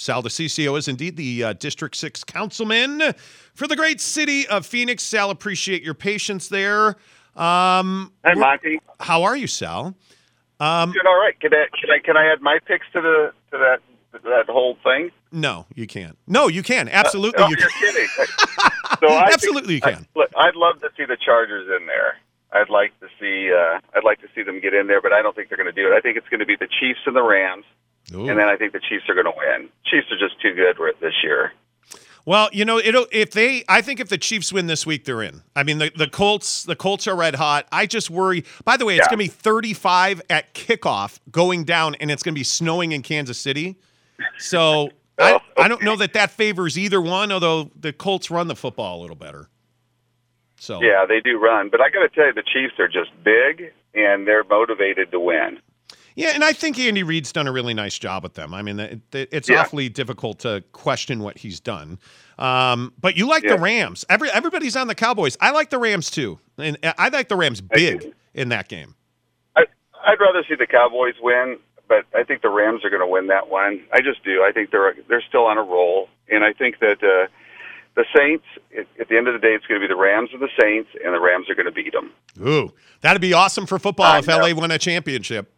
Sal DiCiccio is indeed the District 6 councilman for the great city of Phoenix. Sal, appreciate your patience there. Hi, Monty. How are you, Sal? Doing all right. Can I add my picks to that whole thing? No, you can't. No, you can. Absolutely, you you're can. kidding. So Absolutely, you can. I'd love to see the Chargers in there. I'd like to see them get in there, but I don't think they're going to do it. I think it's going to be the Chiefs and the Rams, Ooh. and then I think the Chiefs are going to win. Chiefs are just too good this year. Well, I think if the Chiefs win this week, they're in. I mean, the Colts are red hot. I just worry. By the way, it's going to be 35 at kickoff going down, and it's going to be snowing in Kansas City. So I don't know that favors either one, although the Colts run the football a little better. So yeah, they do run, but I got to tell you, the Chiefs are just big, and they're motivated to win. Yeah, and I think Andy Reid's done a really nice job with them. I mean, it's awfully difficult to question what he's done. But you like the Rams. Everybody's on the Cowboys. I like the Rams, too. And I like the Rams big in that game. I'd rather see the Cowboys win, but I think the Rams are going to win that one. I just do. I think they're still on a roll, and I think that the Saints, at the end of the day, it's going to be the Rams and the Saints, and the Rams are going to beat them. Ooh, that'd be awesome for football if LA won a championship.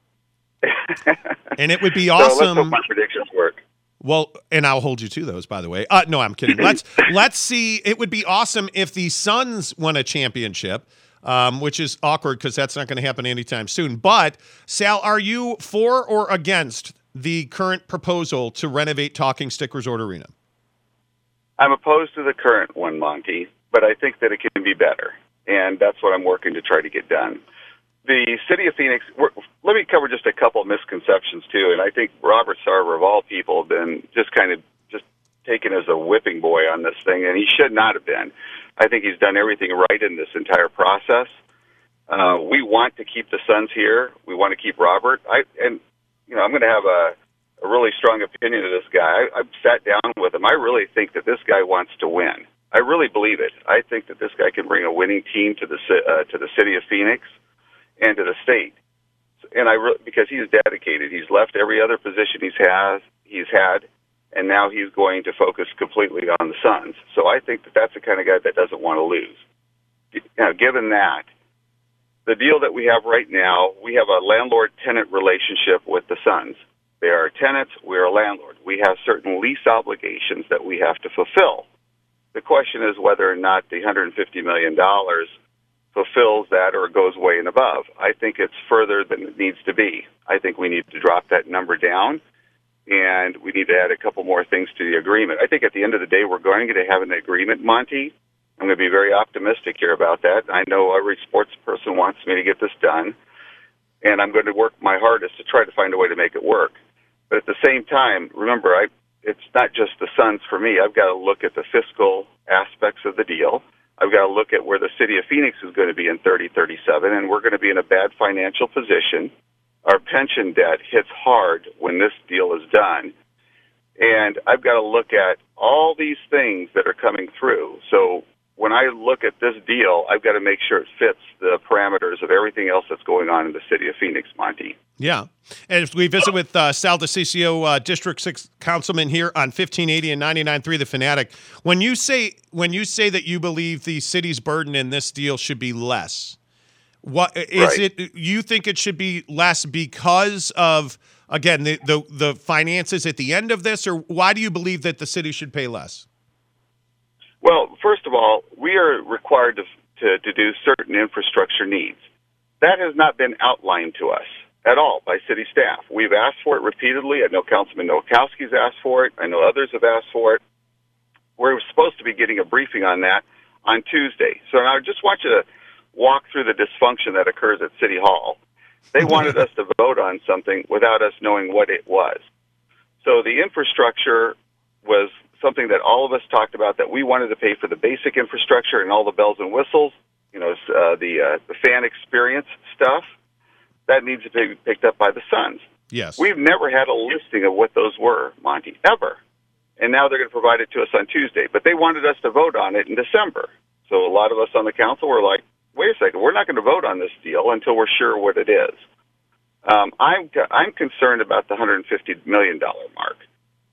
And it would be awesome. So let's hope my predictions work. Well, and I'll hold you to those, by the way. No, I'm kidding. Let's see. It would be awesome if the Suns won a championship, which is awkward because that's not going to happen anytime soon. But, Sal, are you for or against the current proposal to renovate Talking Stick Resort Arena? I'm opposed to the current one, Monty, but I think that it can be better, and that's what I'm working to try to get done. The city of Phoenix, let me cover just a couple of misconceptions, too, and I think Robert Sarver, of all people, have been just taken as a whipping boy on this thing, and he should not have been. I think he's done everything right in this entire process. We want to keep the Suns here. We want to keep Robert. I'm going to have a really strong opinion of this guy. I've sat down with him. I really think that this guy wants to win. I really believe it. I think that this guy can bring a winning team to the city of Phoenix and to the state. And because he's dedicated. He's left every other position he's had, and now he's going to focus completely on the Suns. So I think that that's the kind of guy that doesn't want to lose. Now, given that, the deal that we have right now, we have a landlord-tenant relationship with the Suns. They are tenants. We are a landlord. We have certain lease obligations that we have to fulfill. The question is whether or not the $150 million fulfills that or goes way and above. I think it's further than it needs to be. I think we need to drop that number down, and we need to add a couple more things to the agreement. I think at the end of the day, we're going to have an agreement, Monty. I'm going to be very optimistic here about that. I know every sports person wants me to get this done, and I'm going to work my hardest to try to find a way to make it work. But at the same time, remember, it's not just the Suns for me. I've got to look at the fiscal aspects of the deal. I've got to look at where the city of Phoenix is going to be in 3037, and we're going to be in a bad financial position. Our pension debt hits hard when this deal is done. And I've got to look at all these things that are coming through. So when I look at this deal, I've got to make sure it fits the parameters of everything else that's going on in the city of Phoenix, Monty. Yeah. And if we visit with Sal DiCiccio, District 6 councilman here on 1580 and 99.3 The Fanatic, when you say that you believe the city's burden in this deal should be less, what is it? You think it should be less because of, again, the finances at the end of this, or why do you believe that the city should pay less? Well, first of all, we are required to do certain infrastructure needs. That has not been outlined to us at all by city staff. We've asked for it repeatedly. I know Councilman Nowakowski's asked for it. I know others have asked for it. We're supposed to be getting a briefing on that on Tuesday. So now I just want you to walk through the dysfunction that occurs at City Hall. They wanted us to vote on something without us knowing what it was. So the infrastructure was something that all of us talked about, that we wanted to pay for the basic infrastructure and all the bells and whistles, the fan experience stuff. That needs to be picked up by the Suns. Yes. We've never had a listing of what those were, Monty, ever. And now they're going to provide it to us on Tuesday. But they wanted us to vote on it in December. So a lot of us on the council were like, wait a second, we're not going to vote on this deal until we're sure what it is. I'm concerned about the $150 million mark.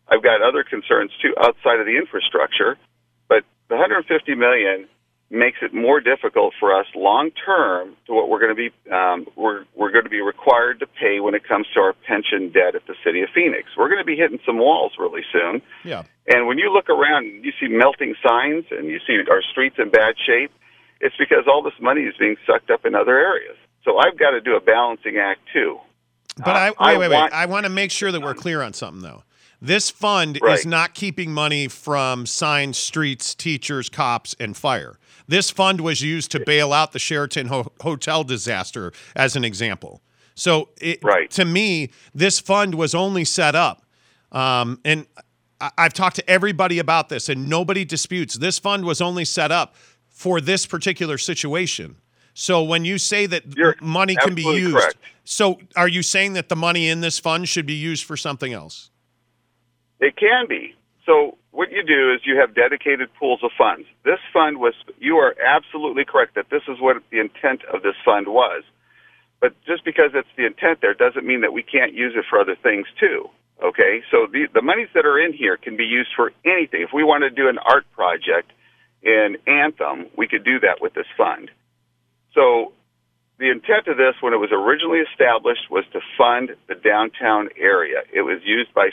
I've got other concerns too outside of the infrastructure, but the $150 million makes it more difficult for us long term to what we're going to be we're going to be required to pay when it comes to our pension debt at the City of Phoenix. We're going to be hitting some walls really soon. Yeah. And when you look around, you see melting signs and you see our streets in bad shape. It's because all this money is being sucked up in other areas. So I've got to do a balancing act too. But wait. I want to make sure that we're clear on something though. This fund is not keeping money from signs, streets, teachers, cops, and fire. This fund was used to bail out the Sheraton Hotel disaster, as an example. So, to me, this fund was only set up, and I've talked to everybody about this, and nobody disputes. This fund was only set up for this particular situation. So when you say that money can be used, correct. So are you saying that the money in this fund should be used for something else? It can be. So what you do is you have dedicated pools of funds. This fund you are absolutely correct that this is what the intent of this fund was. But just because it's the intent there doesn't mean that we can't use it for other things too. Okay? So the monies that are in here can be used for anything. If we want to do an art project in Anthem, we could do that with this fund. So the intent of this, when it was originally established, was to fund the downtown area. It was used by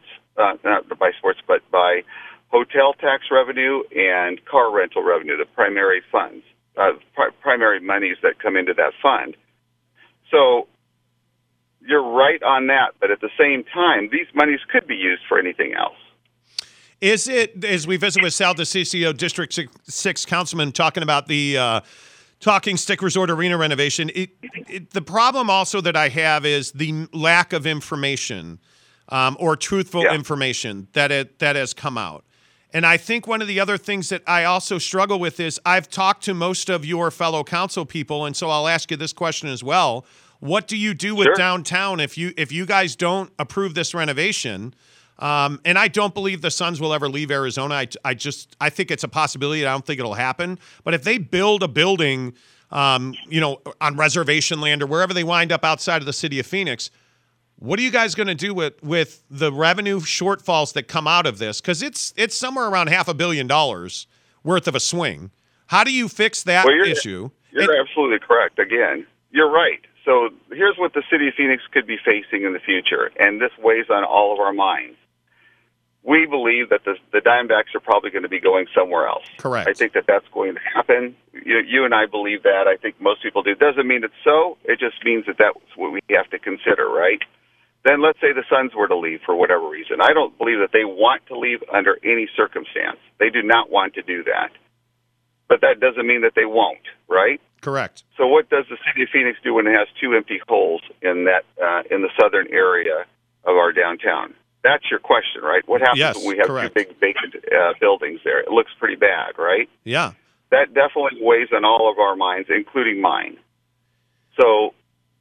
but by hotel tax revenue and car rental revenue, the primary funds, primary monies that come into that fund. So you're right on that, but at the same time, these monies could be used for anything else. Is it, as we visit with Sal DiCiccio, District 6 Councilman, talking about the Talking Stick Resort Arena renovation, the problem also that I have is the lack of information or truthful information that has come out. And I think one of the other things that I also struggle with is I've talked to most of your fellow council people, and so I'll ask you this question as well. What do you do with downtown if you guys don't approve this renovation? And I don't believe the Suns will ever leave Arizona. I think it's a possibility. I don't think it'll happen. But if they build a building, on reservation land or wherever they wind up outside of the city of Phoenix, what are you guys going to do with the revenue shortfalls that come out of this? Because it's somewhere around $500 million worth of a swing. How do you fix that issue? You're absolutely correct. Again, you're right. So here's what the city of Phoenix could be facing in the future, and this weighs on all of our minds. We believe that the Diamondbacks are probably going to be going somewhere else. Correct. I think that's going to happen. You and I believe that. I think most people do. It doesn't mean it's so. It just means that that's what we have to consider, right? Then let's say the Suns were to leave for whatever reason. I don't believe that they want to leave under any circumstance. They do not want to do that. But that doesn't mean that they won't, right? Correct. So what does the city of Phoenix do when it has two empty holes in the southern area of our downtown? That's your question, right? What happens when we have two big vacant buildings there? It looks pretty bad, right? Yeah. That definitely weighs on all of our minds, including mine. So,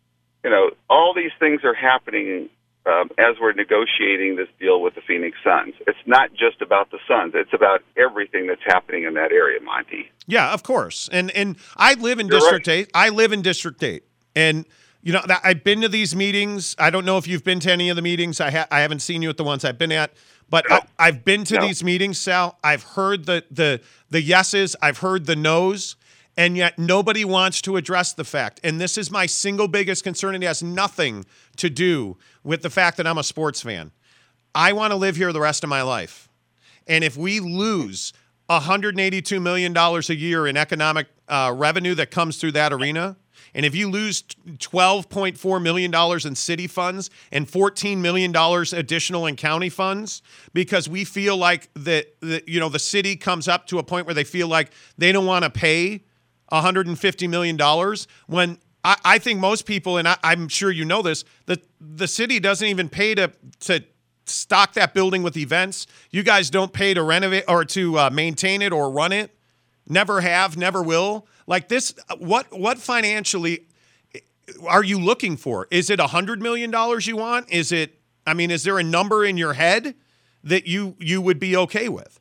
all these things are happening as we're negotiating this deal with the Phoenix Suns. It's not just about the Suns. It's about everything that's happening in that area, Monty. Yeah, of course. And I live in District 8. I live in District 8. And, I've been to these meetings. I don't know if you've been to any of the meetings. I haven't seen you at the ones I've been at. But I've been to these meetings, Sal. I've heard the yeses. I've heard the nos. And yet nobody wants to address the fact. And this is my single biggest concern. And it has nothing to do with the fact that I'm a sports fan. I want to live here the rest of my life. And if we lose $182 million a year in economic revenue that comes through that arena, and if you lose $12.4 million in city funds and $14 million additional in county funds, because we feel like the city comes up to a point where they feel like they don't want to pay $150 million, when I think most people, and I'm sure you know this, that the city doesn't even pay to stock that building with events. You guys don't pay to renovate or to maintain it or run it. Never have, never will. Like this, what financially are you looking for? Is it $100 million you want? Is there a number in your head that you would be okay with?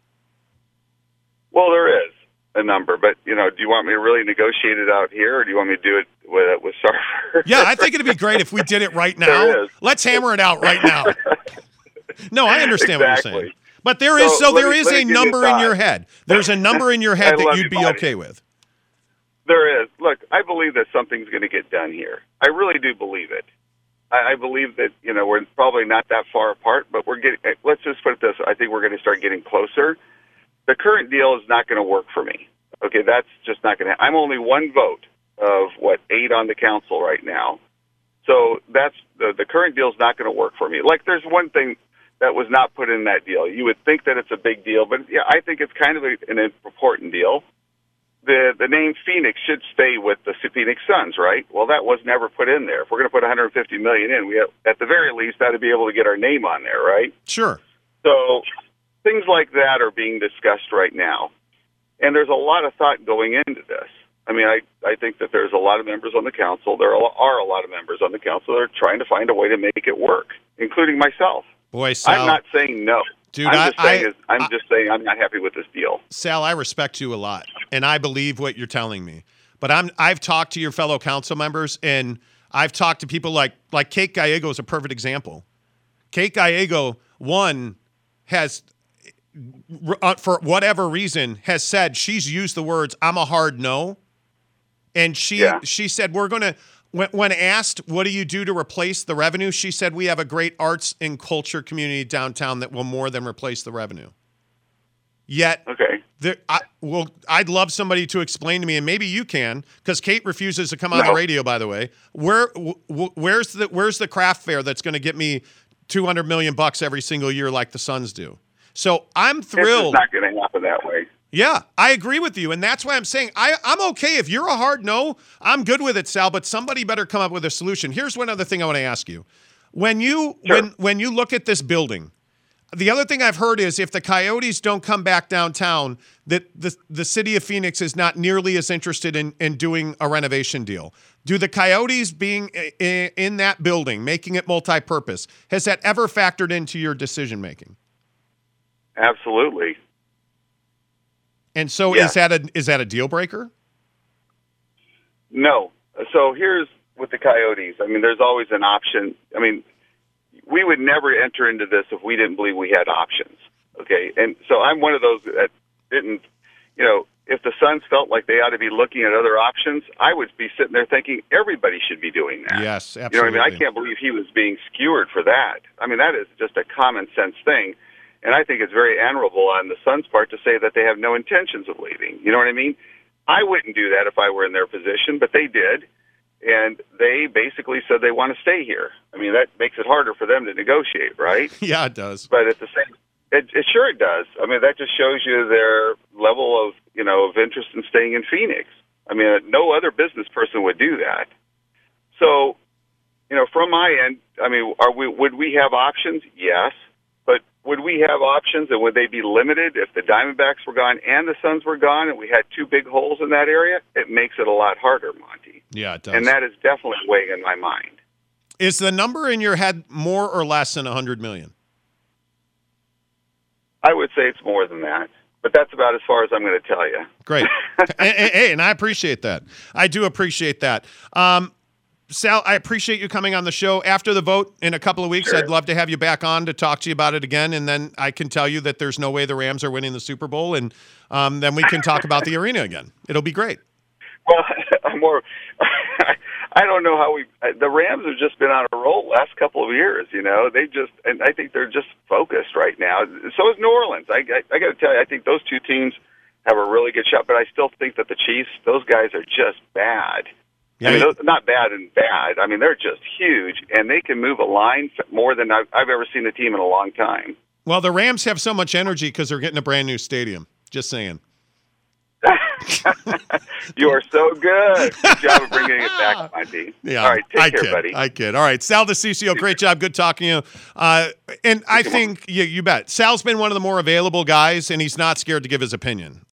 Well, there is a number, but do you want me to really negotiate it out here, or do you want me to do it with Sarver? Yeah, I think it'd be great if we did it right now. Let's hammer it out right now. No, I understand what you're saying. But there is a number in your head. There's a number in your head that you'd be okay with. There is. Look, I believe that something's going to get done here. I really do believe it. I believe that, we're probably not that far apart, but let's just put it this way. I think we're going to start getting closer. The current deal is not going to work for me. Okay, that's just not going to happen. I'm only one vote of, 8 on the council right now. So that's the current deal is not going to work for me. Like, there's one thing that was not put in that deal. You would think that it's a big deal, but yeah, I think it's kind of an important deal. The name Phoenix should stay with the Phoenix Suns, right? Well, that was never put in there. If we're going to put $150 million in, we have, at the very least, ought to be able to get our name on there, right? Sure. So things like that are being discussed right now, and there's a lot of thought going into this. I mean, I think that there's a lot of members on the council. There are a lot of members on the council that are trying to find a way to make it work, including myself. Boy, Sal, I'm not saying no. Dude, I'm just saying I'm not happy with this deal. Sal, I respect you a lot, and I believe what you're telling me. But I've talked to your fellow council members, and I've talked to people like Kate Gallego is a perfect example. Kate Gallego, has, for whatever reason, has said she's used the words, "I'm a hard no," and she said we're going to. When asked, what do you do to replace the revenue? She said, we have a great arts and culture community downtown that will more than replace the revenue. Yet, I'd love somebody to explain to me, and maybe you can, because Kate refuses to come on the radio, by the way. Where's the craft fair that's going to get me $200 million every single year like the Suns do? So I'm thrilled. It's not going to happen that way. Yeah, I agree with you, and that's why I'm saying I'm okay. If you're a hard no, I'm good with it, Sal, but somebody better come up with a solution. Here's one other thing I want to ask you. When you look at this building, the other thing I've heard is if the Coyotes don't come back downtown, that the city of Phoenix is not nearly as interested in doing a renovation deal. Do the Coyotes being in that building, making it multi-purpose, has that ever factored into your decision-making? Absolutely. And so is that a deal breaker? No. So here's with the Coyotes. I mean, there's always an option. I mean, we would never enter into this if we didn't believe we had options. Okay. And so I'm one of those that didn't, if the Suns felt like they ought to be looking at other options, I would be sitting there thinking everybody should be doing that. Yes, absolutely. You know what I mean? I can't believe he was being skewered for that. I mean, that is just a common sense thing. And I think it's very admirable on the Suns' part to say that they have no intentions of leaving. You know what I mean? I wouldn't do that if I were in their position, but they did. And they basically said they want to stay here. I mean, that makes it harder for them to negotiate, right? Yeah, it does. But at the same it sure it does. I mean, that just shows you their level of, of interest in staying in Phoenix. I mean, no other business person would do that. So, from my end, I mean, would we have options? Yes. But would we have options, and would they be limited if the Diamondbacks were gone and the Suns were gone and we had two big holes in that area? It makes it a lot harder, Monty. Yeah, it does. And that is definitely weighing in my mind. Is the number in your head more or less than $100 million? I would say it's more than that, but that's about as far as I'm going to tell you. Great. and I appreciate that. I do appreciate that. Sal, I appreciate you coming on the show. After the vote in a couple of weeks, Sure. I'd love to have you back on to talk to you about it again, and then I can tell you that there's no way the Rams are winning the Super Bowl, and then we can talk about the arena again. It'll be great. Well, I don't know how the Rams have just been on a roll the last couple of years, and I think they're just focused right now. So is New Orleans. I got to tell you, I think those two teams have a really good shot, but I still think that the Chiefs, those guys are just bad. Yeah, I mean, not bad and bad. I mean, they're just huge, and they can move a line more than I've ever seen a team in a long time. Well, the Rams have so much energy because they're getting a brand new stadium. Just saying. You are so good. Good job of bringing it back, Monty. Yeah, all right, take care, buddy. I kid. All right, Sal DiCiccio, great job. Good talking to you. And I think, you bet. Sal's been one of the more available guys, and he's not scared to give his opinion.